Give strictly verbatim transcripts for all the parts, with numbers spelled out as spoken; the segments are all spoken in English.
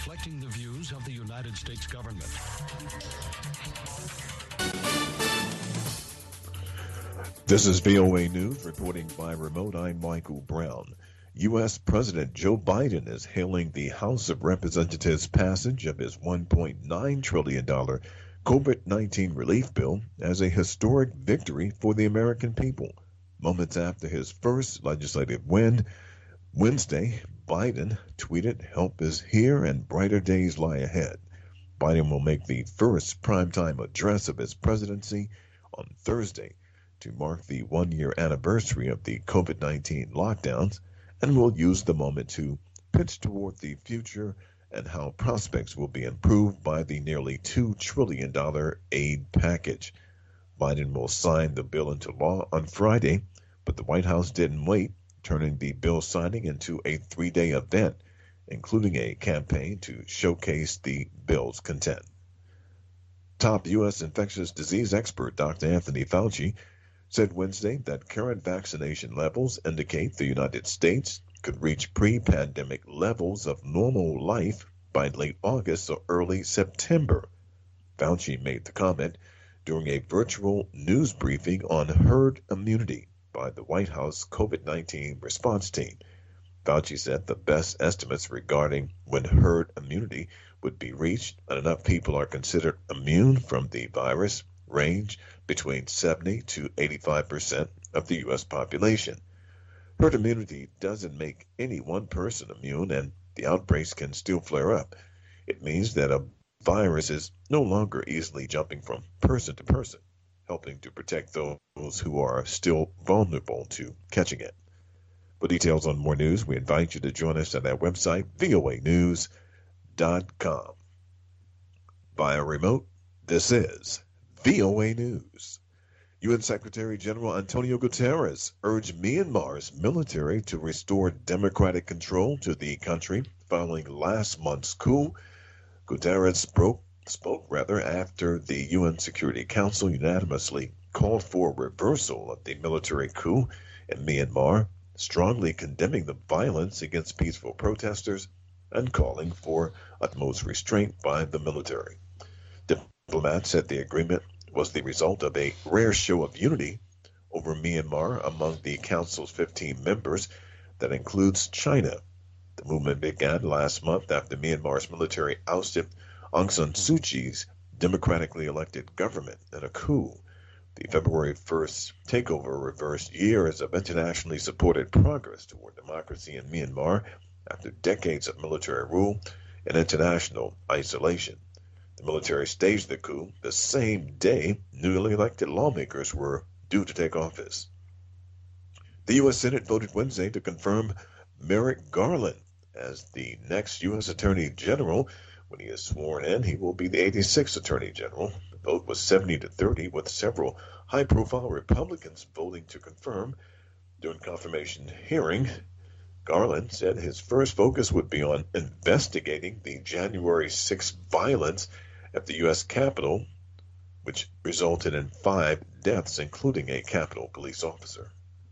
reflecting the views of the United States government. This is V O A News, reporting by remote. I'm Michael Brown. U S. President Joe Biden is hailing the House of Representatives' passage of his one point nine trillion dollars COVID nineteen relief bill as a historic victory for the American people. Moments after his first legislative win, Wednesday, Biden tweeted, "Help is here and brighter days lie ahead." Biden will make the first primetime address of his presidency on Thursday to mark the one-year anniversary of the COVID nineteen lockdowns, and will use the moment to pitch toward the future and how prospects will be improved by the nearly two trillion dollars aid package. Biden will sign the bill into law on Friday, but the White House didn't wait, turning the bill signing into a three-day event, including a campaign to showcase the bill's content. Top U S infectious disease expert Doctor Anthony Fauci said Wednesday that current vaccination levels indicate the United States could reach pre-pandemic levels of normal life by late August or early September. Fauci made the comment during a virtual news briefing on herd immunity by the White House COVID nineteen response team. Fauci said the best estimates regarding when herd immunity would be reached and enough people are considered immune from the virus range between seventy to eighty-five percent of the U S population. Herd immunity doesn't make any one person immune, and the outbreaks can still flare up. It means that a virus is no longer easily jumping from person to person, helping to protect those who are still vulnerable to catching it. For details on more news, we invite you to join us at our website, V O A news dot com. Via remote, this is V O A News. U N Secretary General Antonio Guterres urged Myanmar's military to restore democratic control to the country following last month's coup. Guterres spoke, spoke rather after the U N Security Council unanimously called for reversal of the military coup in Myanmar, strongly condemning the violence against peaceful protesters and calling for utmost restraint by the military. Diplomats said the agreement was the result of a rare show of unity over Myanmar among the Council's fifteen members that includes China. The movement began last month after Myanmar's military ousted Aung San Suu Kyi's democratically elected government in a coup. The February first takeover reversed years of internationally supported progress toward democracy in Myanmar after decades of military rule and international isolation. The military staged the coup the same day newly elected lawmakers were due to take office. The U S. Senate voted Wednesday to confirm Merrick Garland as the next U S. Attorney General. When he is sworn in, he will be the eighty-sixth Attorney General. The vote was seventy to thirty, with several high-profile Republicans voting to confirm. During confirmation hearing, Garland said his first focus would be on investigating the January sixth violence at the U S. Capitol, which resulted in five deaths, including a Capitol police officer.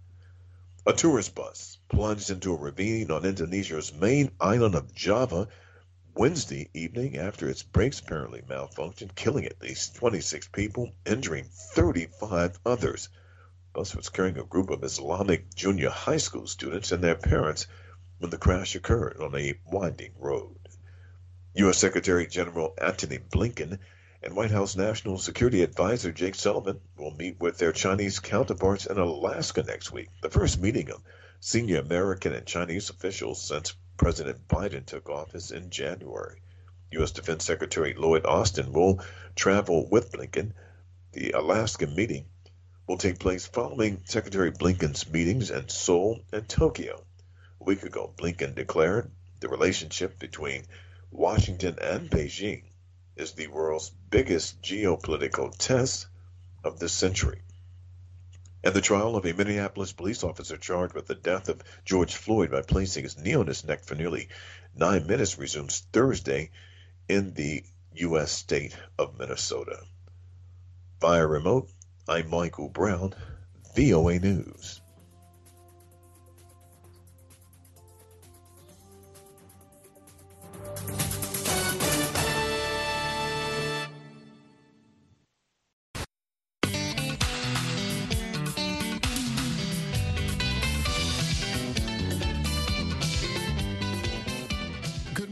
A tourist bus plunged into a ravine on Indonesia's main island of Java Wednesday evening after its brakes apparently malfunctioned, killing at least twenty-six people, injuring thirty-five others. The bus was carrying a group of Islamic junior high school students and their parents when the crash occurred on a winding road. U S. Secretary General Antony Blinken and White House National Security Advisor Jake Sullivan will meet with their Chinese counterparts in Alaska next week, the first meeting of senior American and Chinese officials since President Biden took office in January. U S. Defense Secretary Lloyd Austin will travel with Blinken. The Alaska meeting will take place following Secretary Blinken's meetings in Seoul and Tokyo. A week ago, Blinken declared the relationship between Washington and Beijing is the world's biggest geopolitical test of this century. And the trial of a Minneapolis police officer charged with the death of George Floyd by placing his knee on his neck for nearly nine minutes resumes Thursday in the U S state of Minnesota. Via remote, I'm Michael Brown, V O A News.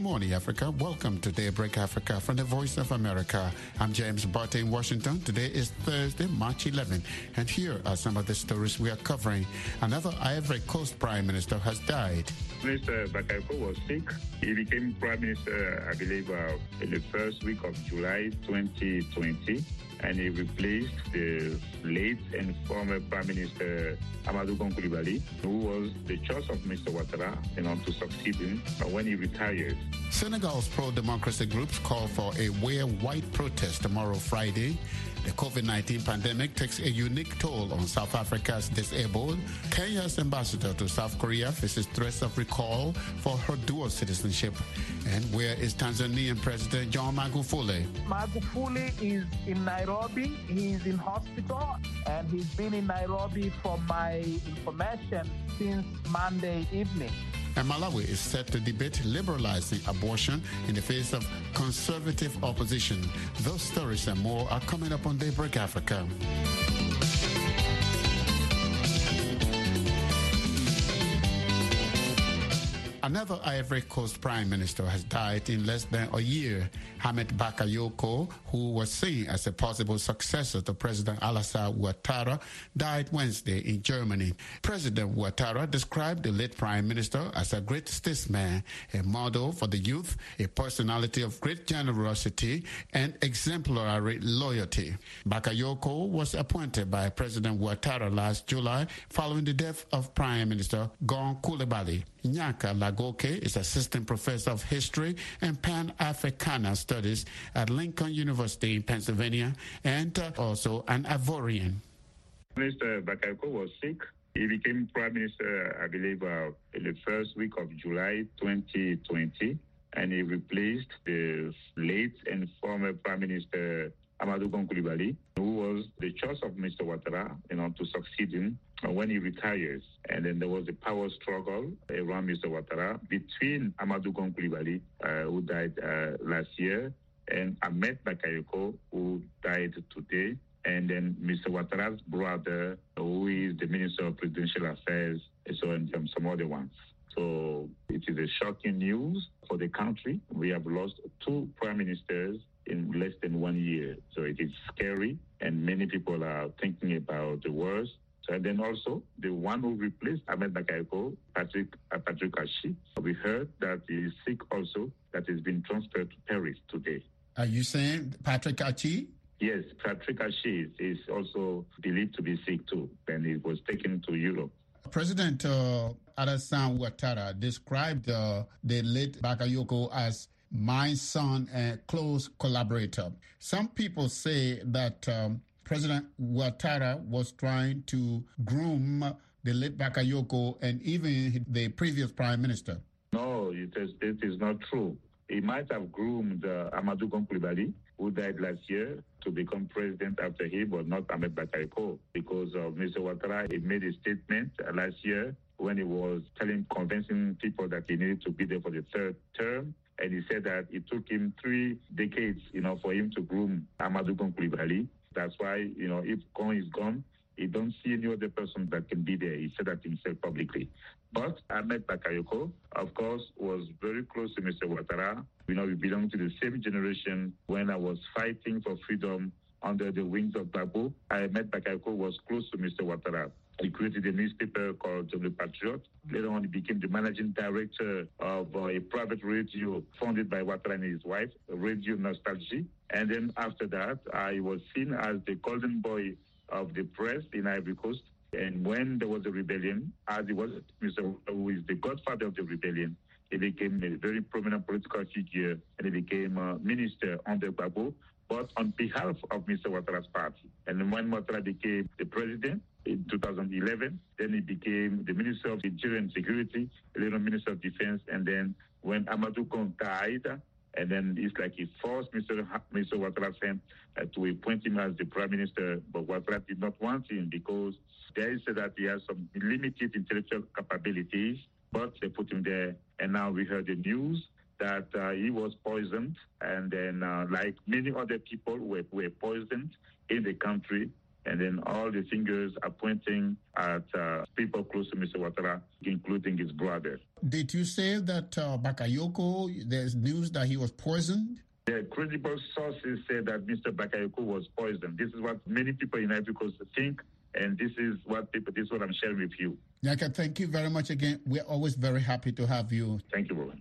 morning, Africa. Welcome to Daybreak Africa from the Voice of America. I'm James Barton in Washington. Today is Thursday, March eleventh, and here are some of the stories we are covering. Another Ivory Coast Prime Minister has died. Mister Bakayoko was sick. He became Prime Minister, I believe, uh, in the first week of July twenty twenty, and he replaced the late and former Prime Minister Amadou Gon Coulibaly, who was the choice of Mister Ouattara, you know, to succeed him when he retired. Senegal's pro-democracy groups call for a wear white protest tomorrow, Friday. The COVID nineteen pandemic takes a unique toll on South Africa's disabled. Kenya's ambassador to South Korea faces threats of recall for her dual citizenship. And where is Tanzanian President John Magufuli? Magufuli is in Nairobi. He's in hospital, and he's been in Nairobi, for my information, since Monday evening. And Malawi is set to debate liberalizing abortion in the face of conservative opposition. Those stories and more are coming up on Daybreak Africa. Another Ivory Coast Prime Minister has died in less than a year. Hamed Bakayoko, who was seen as a possible successor to President Alassane Ouattara, died Wednesday in Germany. President Ouattara described the late Prime Minister as a great statesman, a model for the youth, a personality of great generosity and exemplary loyalty. Bakayoko was appointed by President Ouattara last July following the death of Prime Minister Gon Coulibaly. Nyaka Lagoke is Assistant Professor of History and Pan-Africana Studies at Lincoln University in Pennsylvania, and uh, also an Ivorian. Mister Bakayoko was sick. He became Prime Minister, I believe, uh, in the first week of July twenty twenty, and he replaced the late and former Prime Minister Amadou Gon Coulibaly, who was the choice of Mister Ouattara, you know, to succeed him when he retires. And then there was a power struggle around Mister Ouattara between Amadou Gon Coulibaly, uh, who died uh, last year, and Ahmed Bakayoko, who died today, and then Mister Ouattara's brother, who is the Minister of Presidential Affairs, and so and um, some other ones. So it is a shocking news for the country. We have lost two prime ministers in less than one year. So it is scary, and many people are thinking about the worst. So, and then also, the one who replaced Ahmed Bakayoko, Patrick, uh, Patrick Achi, we heard that he is sick also, that has been transferred to Paris today. Are you saying Patrick Achi? Yes, Patrick Achi is also believed to be sick too, and he was taken to Europe. President uh, Alassane Ouattara described uh, the late Bakayoko as my son and close collaborator. Some people say that um, President Ouattara was trying to groom the late Bakayoko and even the previous prime minister. No, it is, it is not true. He might have groomed uh, Amadou Gon Coulibaly, who died last year, to become president after him, but not Ahmed Bakayoko, because of Mister Ouattara. He made a statement uh, last year when he was telling, convincing people that he needed to be there for the third term. And he said that it took him three decades, you know, for him to groom Amadou Gon Coulibaly. That's why, you know, if Gon is gone, he don't see any other person that can be there. He said that himself publicly. But Ahmed Bakayoko, of course, was very close to Mister Ouattara. You know, we belong to the same generation. When I was fighting for freedom under the wings of Gbagbo, Ahmed Bakayoko was close to Mister Ouattara. He created a newspaper called Le Patriot. Later on, he became the managing director of uh, a private radio funded by Ouattara and his wife, Radio Nostalgie. And then after that, uh, he was seen as the golden boy of the press in Ivory Coast. And when there was a rebellion, as he was Mister who is the godfather of the rebellion, he became a very prominent political figure, and he became a minister under Gbagbo, but on behalf of Mister Ouattara's party. And then when Ouattara became the president in two thousand eleven, then he became the Minister of Interior Security, later Minister of Defense, and then when Amadou Gon died, and then it's like he forced Mister Mister Ouattara's hand uh, to appoint him as the Prime Minister, but Ouattara did not want him because they said that he has some limited intellectual capabilities, but they put him there. And now we heard the news that uh, he was poisoned, and then uh, like many other people were, were poisoned in the country, And then all the fingers are pointing at uh, people close to Mister Ouattara, including his brother. Did you say that uh, Bakayoko, there's news that he was poisoned? The credible sources say that Mister Bakayoko was poisoned. This is what many people in Ivory Coast think, and this is what people, this is what I'm sharing with you. Nyaka, thank you very much again. We're always very happy to have you. Thank you, Rowan.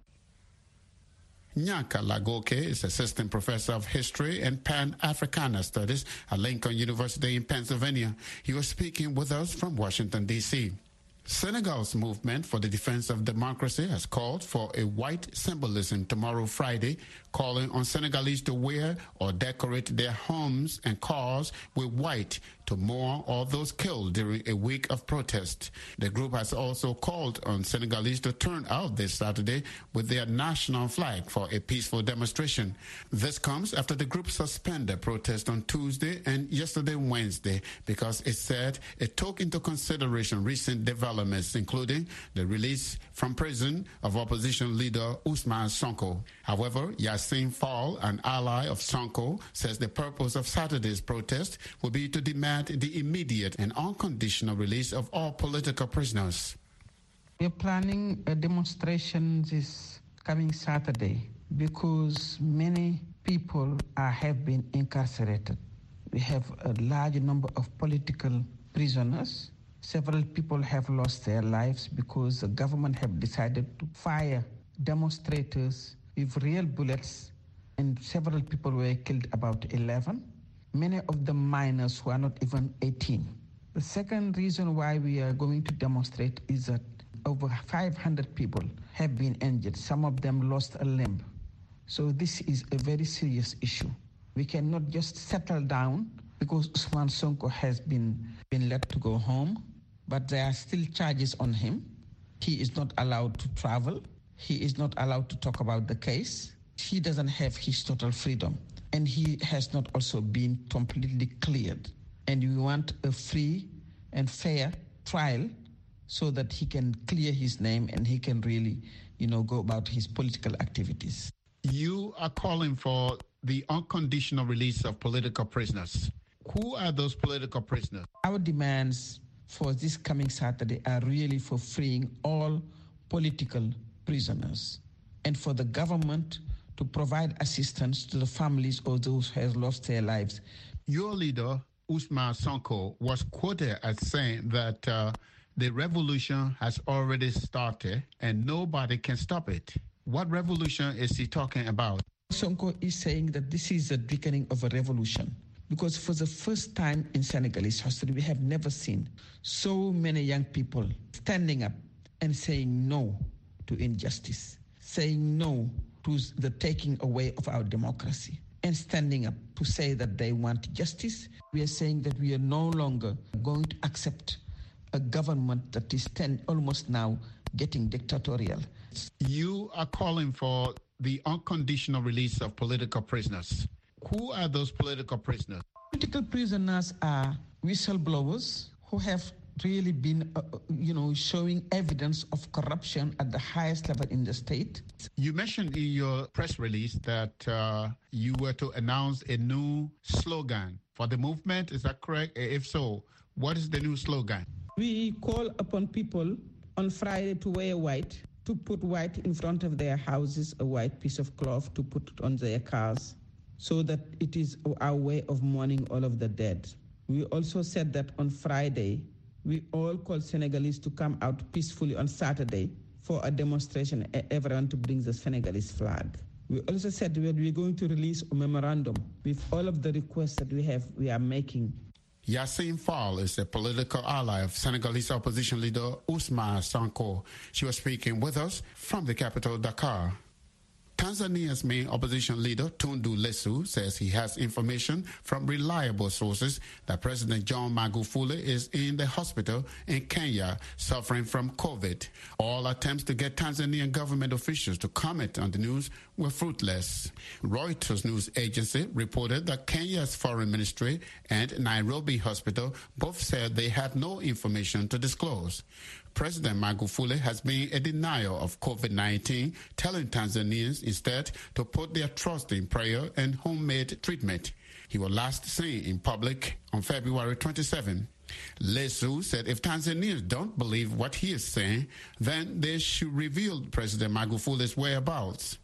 Nyaka Lagoke is Assistant Professor of History and Pan-Africana Studies at Lincoln University in Pennsylvania. He was speaking with us from Washington, D C Senegal's movement for the defense of democracy has called for a white symbolism tomorrow, Friday, calling on Senegalese to wear or decorate their homes and cars with white to mourn all those killed during a week of protest. The group has also called on Senegalese to turn out this Saturday with their national flag for a peaceful demonstration. This comes after the group suspended protest on Tuesday and yesterday, Wednesday, because it said it took into consideration recent developments, including the release from prison of opposition leader Ousmane Sonko. However, Yassine Fall, an ally of Sonko, says the purpose of Saturday's protest will be to demand the immediate and unconditional release of all political prisoners. We're planning a demonstration this coming Saturday because many people are, have been incarcerated. We have a large number of political prisoners. Several people have lost their lives because the government have decided to fire demonstrators with real bullets, and several people were killed, about eleven. Many of the minors who are not even eighteen. The second reason why we are going to demonstrate is that over five hundred people have been injured. Some of them lost a limb. So this is a very serious issue. We cannot just settle down because Ousmane Sonko has been, been let to go home, but there are still charges on him. He is not allowed to travel. He is not allowed to talk about the case. He doesn't have his total freedom. And he has not also been completely cleared. And we want a free and fair trial so that he can clear his name and he can really, you know, go about his political activities. You are calling for the unconditional release of political prisoners. Who are those political prisoners? Our demands for this coming Saturday are really for freeing all political prisoners and for the government to provide assistance to the families of those who have lost their lives. Your leader, Ousmane Sonko, was quoted as saying that uh, the revolution has already started and nobody can stop it. What revolution is he talking about? Sonko is saying that this is the beginning of a revolution because for the first time in Senegalese history, we have never seen so many young people standing up and saying no to injustice, saying no to the taking away of our democracy, and standing up to say that they want justice. We are saying that we are no longer going to accept a government that is ten, almost now getting dictatorial. You are calling for the unconditional release of political prisoners. Who are those political prisoners? Political prisoners are whistleblowers who have really been, uh, you know, showing evidence of corruption at the highest level in the state. You mentioned in your press release that uh, you were to announce a new slogan for the movement. Is that correct? If so, what is the new slogan? We call upon people on Friday to wear white, to put white in front of their houses, a white piece of cloth to put on their cars, so that it is our way of mourning all of the dead. We also said that on Friday, we all call Senegalese to come out peacefully on Saturday for a demonstration, everyone to bring the Senegalese flag. We also said that we're going to release a memorandum with all of the requests that we have, we are making. Yassine Fall is a political ally of Senegalese opposition leader Ousmane Sonko. She was speaking with us from the capital, Dakar. Tanzania's main opposition leader, Tundu Lissu, says he has information from reliable sources that President John Magufuli is in the hospital in Kenya suffering from COVID. All attempts to get Tanzanian government officials to comment on the news were fruitless. Reuters news agency reported that Kenya's foreign ministry and Nairobi hospital both said they had no information to disclose. President Magufuli has been in denial of COVID nineteen, telling Tanzanians instead to put their trust in prayer and homemade treatment. He was last seen in public on February twenty-seventh. Lissu said if Tanzanians don't believe what he is saying, then they should reveal President Magufuli's whereabouts.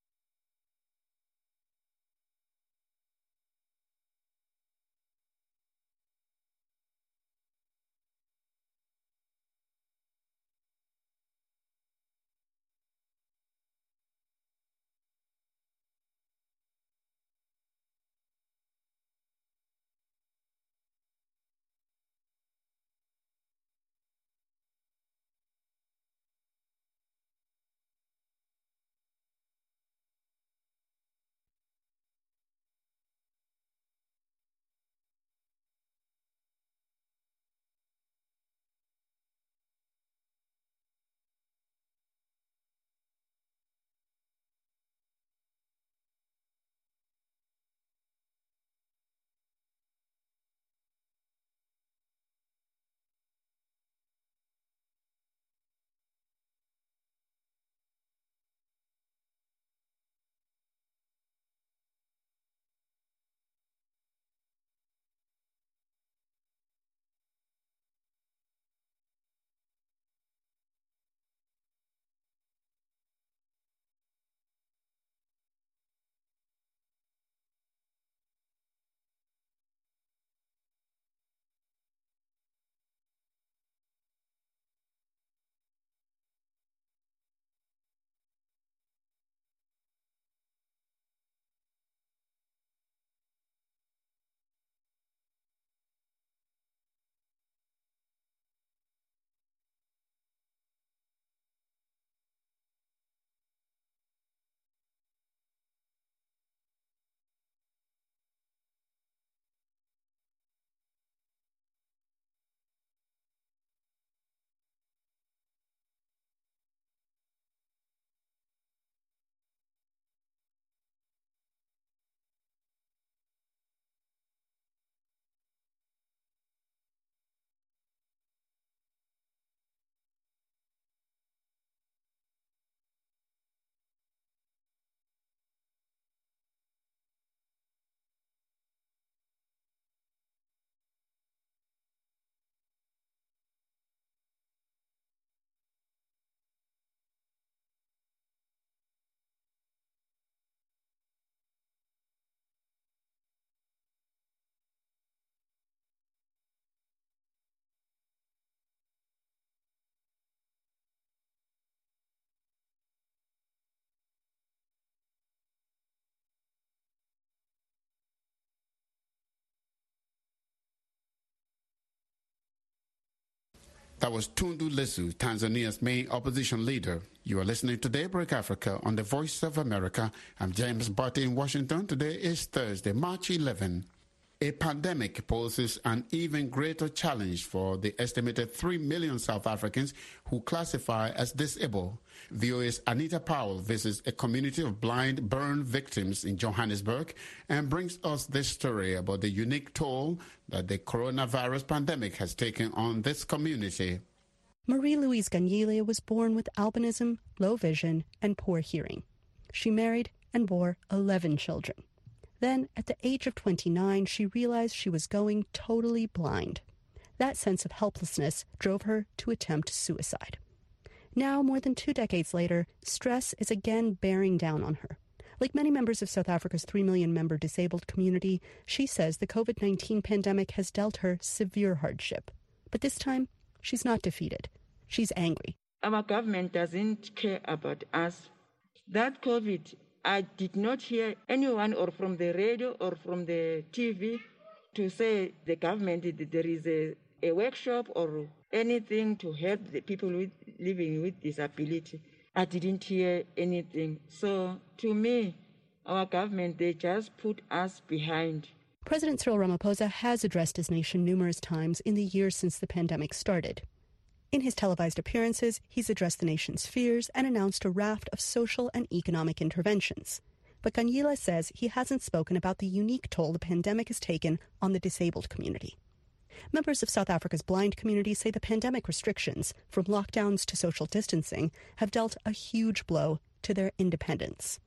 That was Tundu Lissu, Tanzania's main opposition leader. You are listening to Daybreak Africa on the Voice of America. I'm James Barty in Washington. Today is Thursday, March eleventh. A pandemic poses an even greater challenge for the estimated three million South Africans who classify as disabled. V O A's Anita Powell visits a community of blind burn victims in Johannesburg and brings us this story about the unique toll that the coronavirus pandemic has taken on this community. Marie-Louise Ganyile was born with albinism, low vision, and poor hearing. She married and bore eleven children. Then, at the age of twenty-nine, she realized she was going totally blind. That sense of helplessness drove her to attempt suicide. Now, more than two decades later, stress is again bearing down on her. Like many members of South Africa's three million member disabled community, she says the COVID nineteen pandemic has dealt her severe hardship. But this time, she's not defeated. She's angry. Our government doesn't care about us. That COVID, I did not hear anyone or from the radio or from the T V to say the government, there is a, a workshop or anything to help the people with, living with disability. I didn't hear anything. So to me, our government, they just put us behind. President Cyril Ramaphosa has addressed his nation numerous times in the years since the pandemic started. In his televised appearances, he's addressed the nation's fears and announced a raft of social and economic interventions. But Ganyile says he hasn't spoken about the unique toll the pandemic has taken on the disabled community. Members of South Africa's blind community say the pandemic restrictions, from lockdowns to social distancing, have dealt a huge blow to their independence.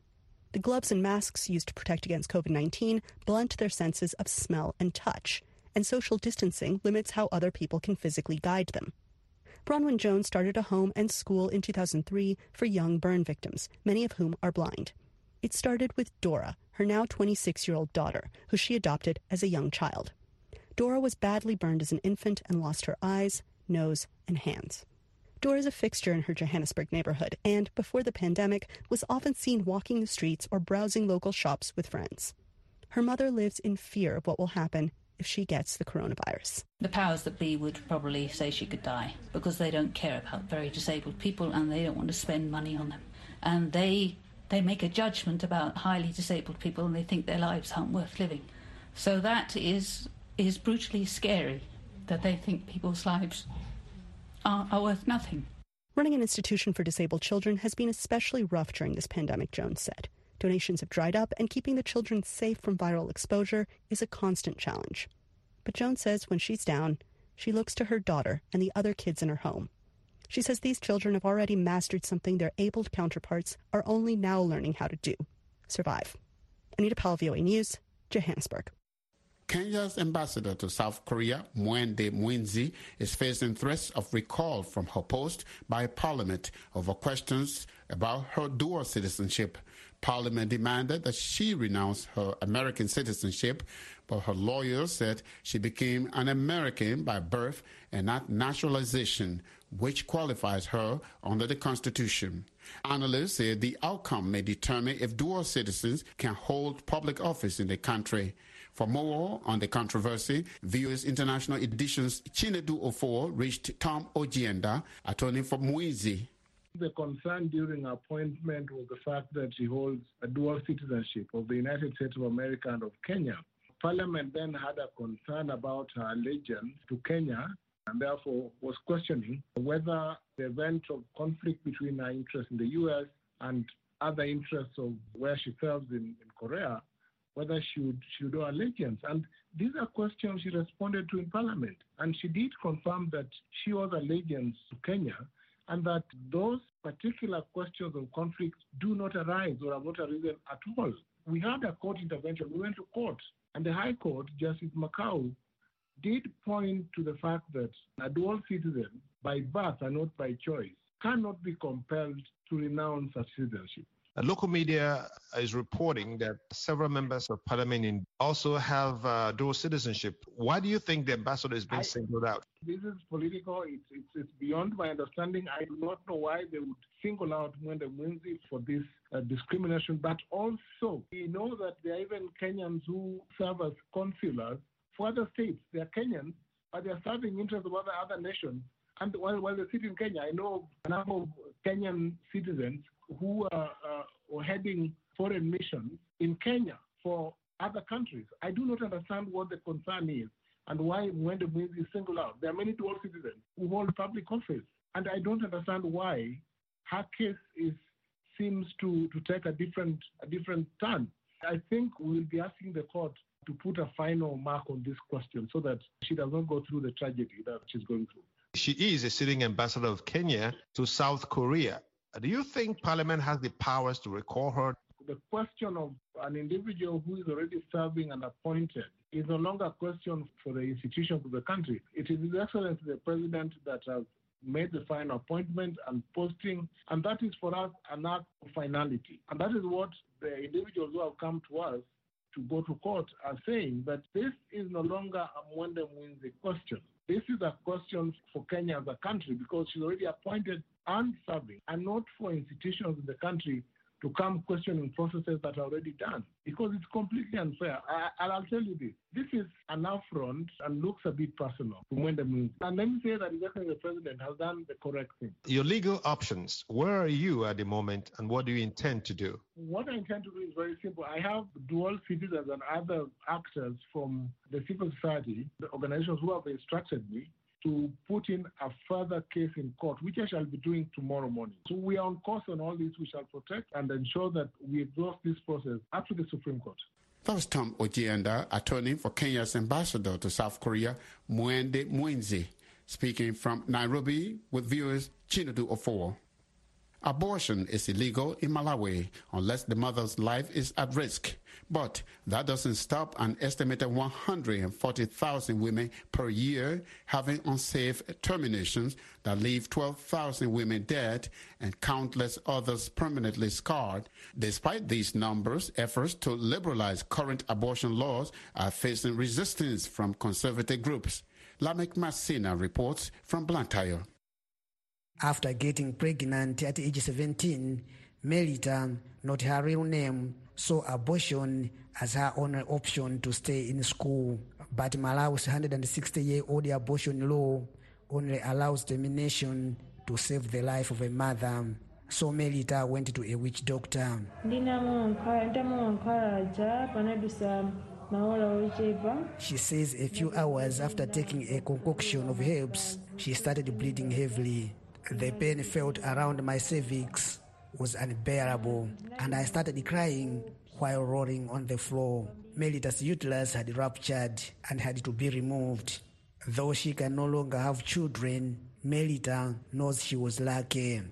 The gloves and masks used to protect against COVID nineteen blunt their senses of smell and touch, and social distancing limits how other people can physically guide them. Bronwyn Jones started a home and school in two thousand three for young burn victims, many of whom are blind. It started with Dora, her now twenty-six-year-old daughter, who she adopted as a young child. Dora was badly burned as an infant and lost her eyes, nose, and hands. Dora is a fixture in her Johannesburg neighborhood and, before the pandemic, was often seen walking the streets or browsing local shops with friends. Her mother lives in fear of what will happen if she gets the coronavirus. The powers that be would probably say she could die because they don't care about very disabled people and they don't want to spend money on them. And they they make a judgment about highly disabled people and they think their lives aren't worth living. So that is is brutally scary, that they think people's lives are, are worth nothing. Running an institution for disabled children has been especially rough during this pandemic, Jones said. Donations have dried up, and keeping the children safe from viral exposure is a constant challenge. But Jones says when she's down, she looks to her daughter and the other kids in her home. She says these children have already mastered something their abled counterparts are only now learning how to do: survive. Anita Powell, V O A News, Johannesburg. Kenya's ambassador to South Korea, Mwende Mwinzi, is facing threats of recall from her post by Parliament over questions about her dual citizenship. Parliament demanded that she renounce her American citizenship, but her lawyers said she became an American by birth and not naturalization, which qualifies her under the Constitution. Analysts say the outcome may determine if dual citizens can hold public office in the country. For more on the controversy, V O A's International Edition's Chinedu Ofowo reached Tom Ojienda, attorney for Mwinzi. The concern during appointment was the fact that she holds a dual citizenship of the United States of America and of Kenya. Parliament then had a concern about her allegiance to Kenya and therefore was questioning whether the event of conflict between her interests in the U S and other interests of where she serves in, in Korea, whether she would, she would owe allegiance. And these are questions she responded to in Parliament. And she did confirm that she owes allegiance to Kenya and that those particular questions of conflict do not arise or have not arisen at all. We had a court intervention. We went to court. And the High Court, Justice Makau, did point to the fact that a dual citizen, by birth and not by choice, cannot be compelled to renounce her citizenship. A local media is reporting that several members of parliament also have uh, dual citizenship. Why do you think the ambassador is being I, singled out? This is political. It's, it's, it's beyond my understanding. I do not know why they would single out Mwende Mwinzi for this uh, discrimination. But also, we know that there are even Kenyans who serve as consulars for other states. They are Kenyans, but they are serving interests of other, other nations. And while, while they sit in Kenya, I know a number of Kenyan citizens who are uh, heading foreign missions in Kenya for other countries. I do not understand what the concern is and why Mwende Mwinzi is singled out. There are many dual citizens who hold public office, and I don't understand why her case is seems to, to take a different a different turn. I think we'll be asking the court to put a final mark on this question so that she does not go through the tragedy that she's going through. She is a sitting ambassador of Kenya to South Korea. Do you think Parliament has the powers to recall her? The question of an individual who is already serving and appointed is no longer a question for the institutions of the country. It is His Excellency the President that has made the final appointment and posting, and that is for us an act of finality. And that is what the individuals who have come to us to go to court are saying, that this is no longer a Mwende Mwinzi question. This is a question for Kenya as a country because she's already appointed and serving, and not for institutions in the country to come questioning processes that are already done, because it's completely unfair. I, I'll tell you this. This is an affront and looks a bit personal to Mwende Mwinzi. And let me say that exactly the President has done the correct thing. Your legal options, where are you at the moment and what do you intend to do? What I intend to do is very simple. I have dual citizens and other actors from the civil society, the organizations who have instructed me to put in a further case in court, which I shall be doing tomorrow morning. So we are on course on all this. We shall protect and ensure that we exhaust this process up to the Supreme Court. That was Tom Ojienda, attorney for Kenya's ambassador to South Korea, Mwende Mwinzi, speaking from Nairobi with viewers Chinedu Ofowo. Abortion is illegal in Malawi unless the mother's life is at risk. But that doesn't stop an estimated one hundred forty thousand women per year having unsafe terminations that leave twelve thousand women dead and countless others permanently scarred. Despite these numbers, efforts to liberalize current abortion laws are facing resistance from conservative groups. Lamek Masina reports from Blantyre. After getting pregnant at age seventeen, Melita, not her real name, saw abortion as her only option to stay in school. But Malawi's one hundred sixty-year-old abortion law only allows termination to save the life of a mother. So Melita went to a witch doctor. She says a few hours after taking a concoction of herbs, she started bleeding heavily. The pain felt around my cervix was unbearable, and I started crying while rolling on the floor. Melita's uterus had ruptured and had to be removed. Though she can no longer have children, Melita knows she was lucky.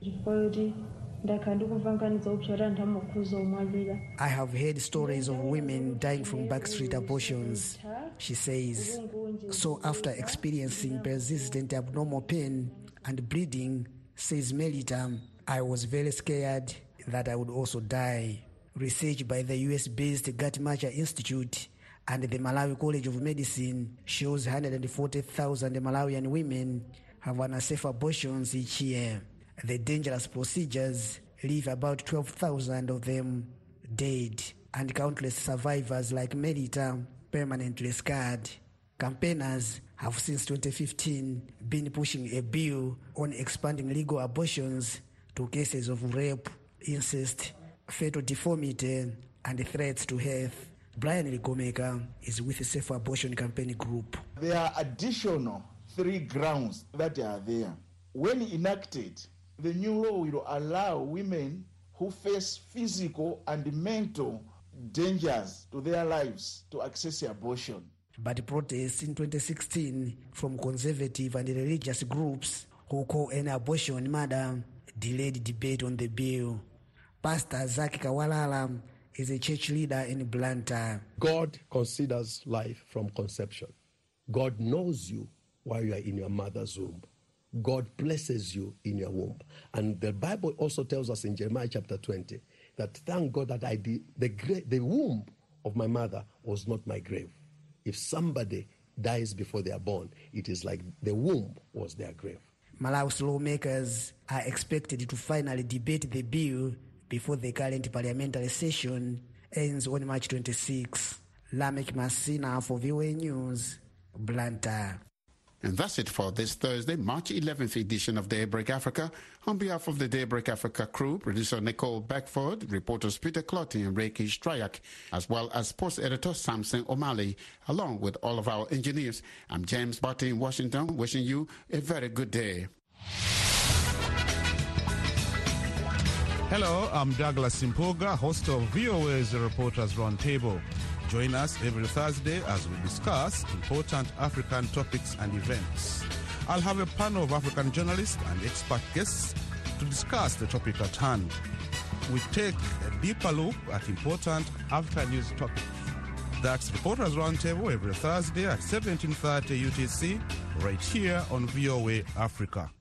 I have heard stories of women dying from backstreet abortions, she says. So after experiencing persistent abnormal pain and bleeding, says Melita, I was very scared that I would also die. Research by the U S-based Guttmacher Institute and the Malawi College of Medicine shows one hundred forty thousand Malawian women have unsafe abortions each year. The dangerous procedures leave about twelve thousand of them dead, and countless survivors like Melita permanently scarred. Campaigners have since twenty fifteen been pushing a bill on expanding legal abortions to cases of rape, incest, fetal deformity, and threats to health. Brian Ligomeka is with the Safe Abortion Campaign Group. There are additional three grounds that are there. When enacted, the new law will allow women who face physical and mental dangers to their lives to access abortion. But protests in twenty sixteen from conservative and religious groups who call an abortion murder delayed debate on the bill. Pastor Zaki Kawalala is a church leader in Blantyre. God considers life from conception. God knows you while you are in your mother's womb. God blesses you in your womb. And the Bible also tells us in Jeremiah chapter twenty that thank God that I did, the, gra- the womb of my mother was not my grave. If somebody dies before they are born, it is like the womb was their grave. Malawi's lawmakers are expected to finally debate the bill before the current parliamentary session ends on March twenty-sixth. Lamek Masina for V O A News, Blantyre. And that's it for this Thursday, March eleventh edition of Daybreak Africa. On behalf of the Daybreak Africa crew, producer Nicole Beckford, reporters Peter Clotty and Reiki Strayak, as well as sports editor Samson O'Malley, along with all of our engineers, I'm James Barty in Washington, wishing you a very good day. Hello, I'm Douglas Simpoga, host of V O A's Reporters Roundtable. Join us every Thursday as we discuss important African topics and events. I'll have a panel of African journalists and expert guests to discuss the topic at hand. We take a deeper look at important African news topics. That's Reporters Roundtable every Thursday at seventeen thirty U T C, right here on V O A Africa.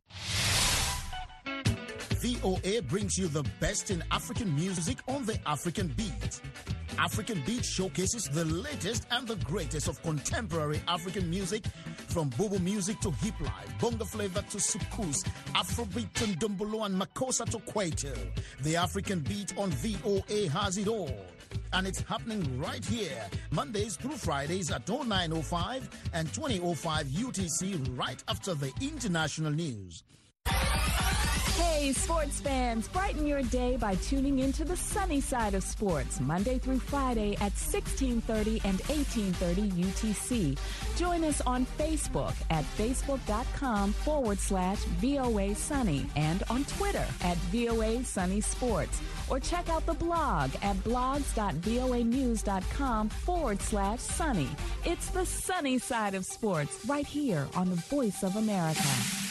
V O A brings you the best in African music on the African Beat. African Beat showcases the latest and the greatest of contemporary African music, from Bobo music to hip life, bongo flavor to soukous, Afrobeat to Ndombolo and Makossa to Kwaito. The African Beat on V O A has it all. And it's happening right here, Mondays through Fridays at oh nine oh five and twenty oh five U T C, right after the international news. Hey, sports fans, brighten your day by tuning into the sunny side of sports, Monday through Friday at sixteen thirty and eighteen thirty U T C. Join us on Facebook at facebook.com forward slash VOA Sunny and on Twitter at VOA Sunny Sports. Or check out the blog at blogs.voanews.com forward slash sunny. It's the sunny side of sports right here on the Voice of America.